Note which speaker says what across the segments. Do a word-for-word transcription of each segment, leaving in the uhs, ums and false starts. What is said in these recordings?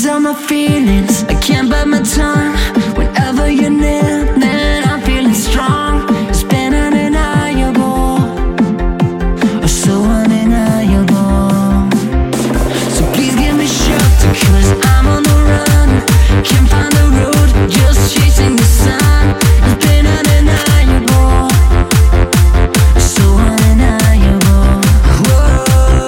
Speaker 1: all my feelings, I can't bite my tongue. Whenever you're near, then I'm feeling strong. It's been undeniable, oh so undeniable. So please give me shelter, cause I'm on the run. Can't find the road, just chasing the sun. It's been undeniable, so undeniable. Whoa,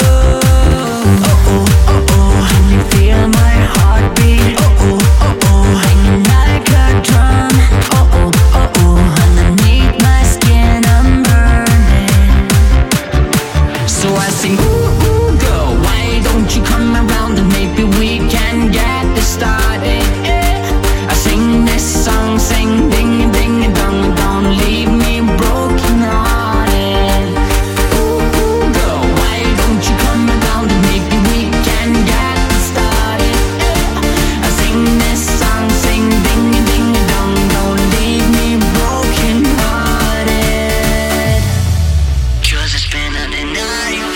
Speaker 1: oh oh, oh oh. Can you feel my heartbeat? Oh oh, oh oh. Hanging like a drum. Oh oh, oh oh. Underneath my skin I'm burning. So I sing, ooh, ooh, girl, why don't you come around and maybe we can get this started, yeah. I sing this song, sing ding ding dong, don't leave me broken hearted. Ooh, ooh, girl, why don't you come around and maybe we can get this started, yeah. I sing this song, sing ding ding dong, don't leave me broken hearted. Cause it's been undeniable.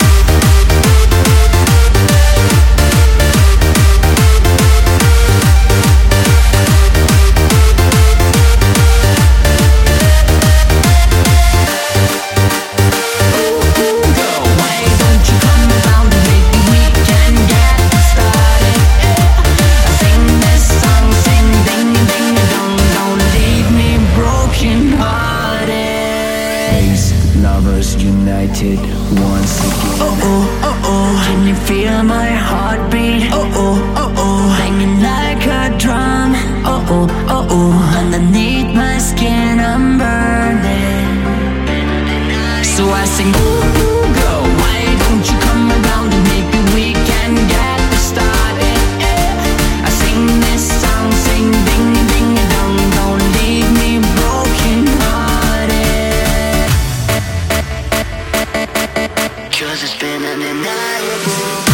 Speaker 1: Lovers united once again. Oh oh, oh oh. Can you feel my heartbeat? Oh oh, oh oh. Hanging like a drum. Oh oh, oh oh. Underneath my skin I'm burning. So I sing, ooh, ooh, girl, why don't you come around and maybe we can get this started, yeah. I sing this song, sing ding ding dong, don't leave me broken hearted. Cause it's been undeniable.